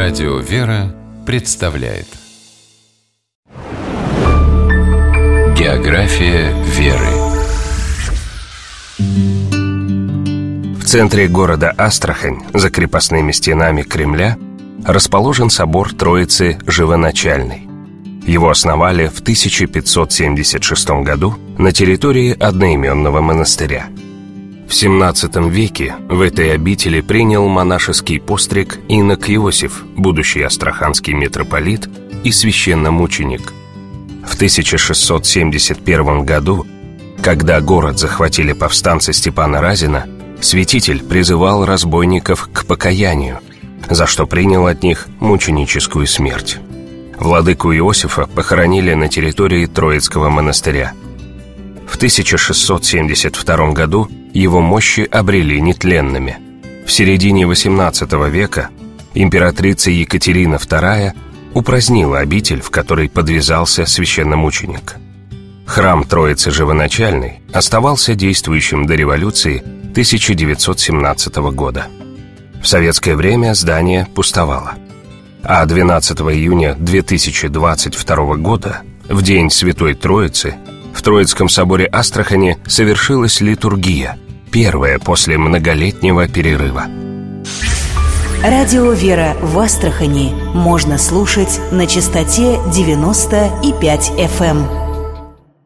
Радио «Вера» представляет География веры. В центре города Астрахань, за крепостными стенами Кремля, расположен собор Троицы Живоначальной. Его основали в 1576 году на территории одноименного монастыря. В XVII веке в этой обители принял монашеский постриг инок Иосиф, будущий астраханский митрополит и священномученик. В 1671 году, когда город захватили повстанцы Степана Разина, святитель призывал разбойников к покаянию, за что принял от них мученическую смерть. Владыку Иосифа похоронили на территории Троицкого монастыря. В 1672 году его мощи обрели нетленными. В середине XVIII века императрица Екатерина II упразднила обитель, в которой подвязался священномученик. Храм Троицы Живоначальной оставался действующим до революции 1917 года. В советское время здание пустовало. А 12 июня 2022 года, в день Святой Троицы, в Троицком соборе Астрахани совершилась литургия, первая после многолетнего перерыва. Радио «Вера» в Астрахани можно слушать на частоте 90,5 FM.